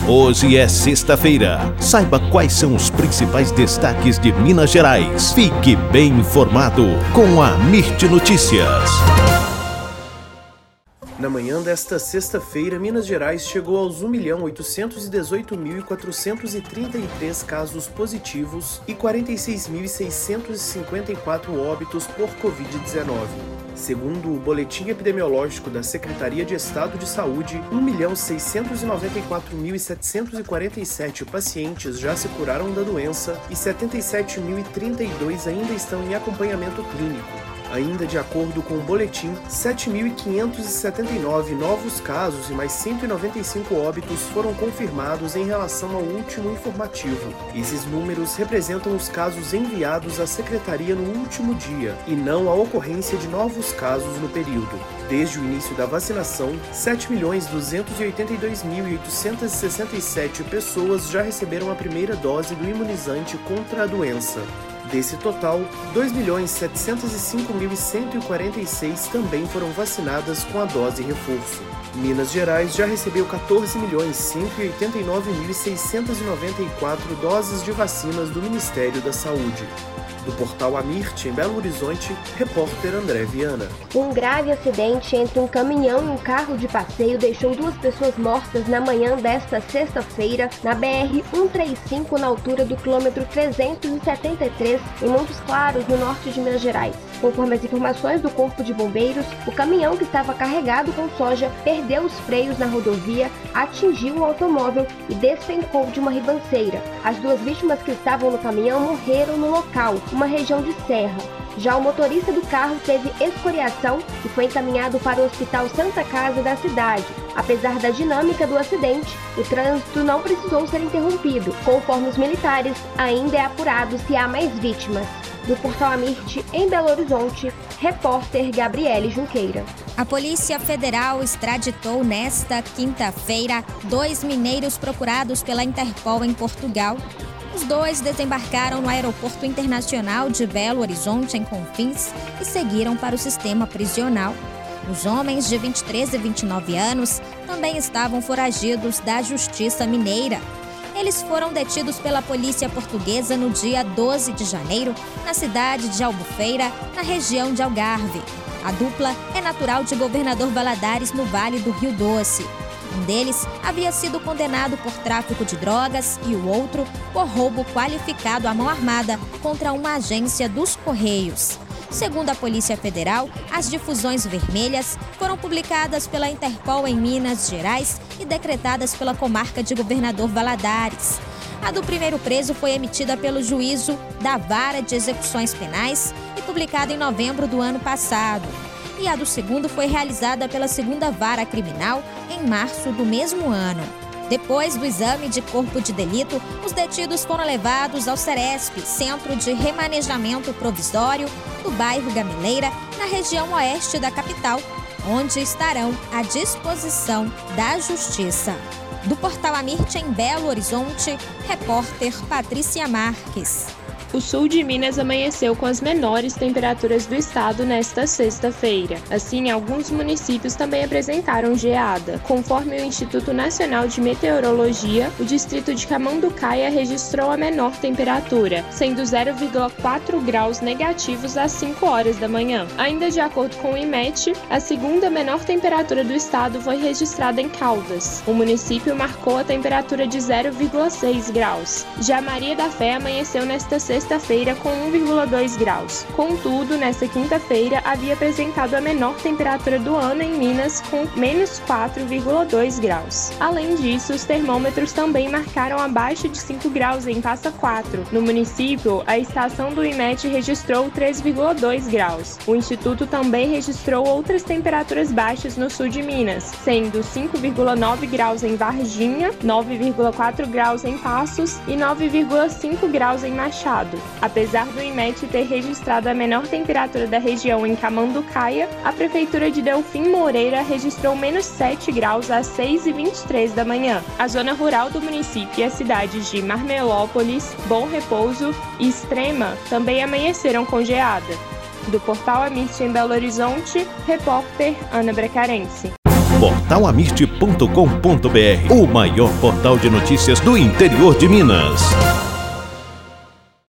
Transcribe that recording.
Hoje é sexta-feira. Saiba quais são os principais destaques de Minas Gerais. Fique bem informado com a Mirte Notícias. Na manhã desta sexta-feira, Minas Gerais chegou aos 1.818.433 casos positivos e 46.654 óbitos por Covid-19. Segundo o boletim epidemiológico da Secretaria de Estado de Saúde, 1.694.747 pacientes já se curaram da doença e 77.032 ainda estão em acompanhamento clínico. Ainda de acordo com o boletim, 7.579 novos casos e mais 195 óbitos foram confirmados em relação ao último informativo. Esses números representam os casos enviados à Secretaria no último dia e não a ocorrência de novos casos no período. Desde o início da vacinação, 7.282.867 pessoas já receberam a primeira dose do imunizante contra a doença. Desse total, 2.705.146 também foram vacinadas com a dose reforço. Minas Gerais já recebeu 14.189.694 doses de vacinas do Ministério da Saúde. Do portal Amirte, em Belo Horizonte, repórter André Viana. Um grave acidente entre um caminhão e um carro de passeio deixou 2 pessoas mortas na manhã desta sexta-feira na BR-135, na altura do quilômetro 373, em Montes Claros, no norte de Minas Gerais. Conforme as informações do Corpo de Bombeiros, o caminhão que estava carregado com soja perdeu os freios na rodovia, atingiu o automóvel e despencou de uma ribanceira. As 2 vítimas que estavam no caminhão morreram no local, uma região de serra. Já o motorista do carro teve escoriação e foi encaminhado para o Hospital Santa Casa da cidade. Apesar da dinâmica do acidente, o trânsito não precisou ser interrompido. Conforme os militares, ainda é apurado se há mais vítimas. Do portal Amirte, em Belo Horizonte, repórter Gabriele Junqueira. A Polícia Federal extraditou nesta quinta-feira 2 mineiros procurados pela Interpol em Portugal. Os 2 desembarcaram no Aeroporto Internacional de Belo Horizonte, em Confins, e seguiram para o sistema prisional. Os homens de 23 e 29 anos também estavam foragidos da Justiça Mineira. Eles foram detidos pela polícia portuguesa no dia 12 de janeiro, na cidade de Albufeira, na região de Algarve. A dupla é natural de Governador Valadares, no Vale do Rio Doce. Um deles havia sido condenado por tráfico de drogas e o outro por roubo qualificado à mão armada contra uma agência dos Correios. Segundo a Polícia Federal, as difusões vermelhas foram publicadas pela Interpol em Minas Gerais e decretadas pela comarca de Governador Valadares. A do primeiro preso foi emitida pelo juízo da Vara de Execuções Penais e publicada em novembro do ano passado. E a do segundo foi realizada pela 2ª Vara Criminal em março do mesmo ano. Depois do exame de corpo de delito, os detidos foram levados ao CERESP, Centro de Remanejamento Provisório, do bairro Gameleira, na região oeste da capital, onde estarão à disposição da Justiça. Do portal Amirte, em Belo Horizonte, repórter Patrícia Marques. O sul de Minas amanheceu com as menores temperaturas do estado nesta sexta-feira. Assim, alguns municípios também apresentaram geada. Conforme o Instituto Nacional de Meteorologia, o distrito de Camanducaia registrou a menor temperatura, sendo 0,4 graus negativos às 5 horas da manhã. Ainda de acordo com o IMET, a segunda menor temperatura do estado foi registrada em Caldas. O município marcou a temperatura de 0,6 graus. Já Maria da Fé amanheceu nesta sexta-feira com 1,2 graus. Contudo, nesta quinta-feira, havia apresentado a menor temperatura do ano em Minas, com menos 4,2 graus. Além disso, os termômetros também marcaram abaixo de 5 graus em Passa Quatro. No município, a estação do IMET registrou 3,2 graus. O Instituto também registrou outras temperaturas baixas no sul de Minas, sendo 5,9 graus em Varginha, 9,4 graus em Passos e 9,5 graus em Machado. Apesar do IMET ter registrado a menor temperatura da região em Camanducaia, a Prefeitura de Delfim Moreira registrou menos 7 graus às 6h23 da manhã. A zona rural do município e as cidades de Marmelópolis, Bom Repouso e Extrema também amanheceram com geada. Do portal Amirte, em Belo Horizonte, repórter Ana Bracarense. portalamirte.com.br, o maior portal de notícias do interior de Minas.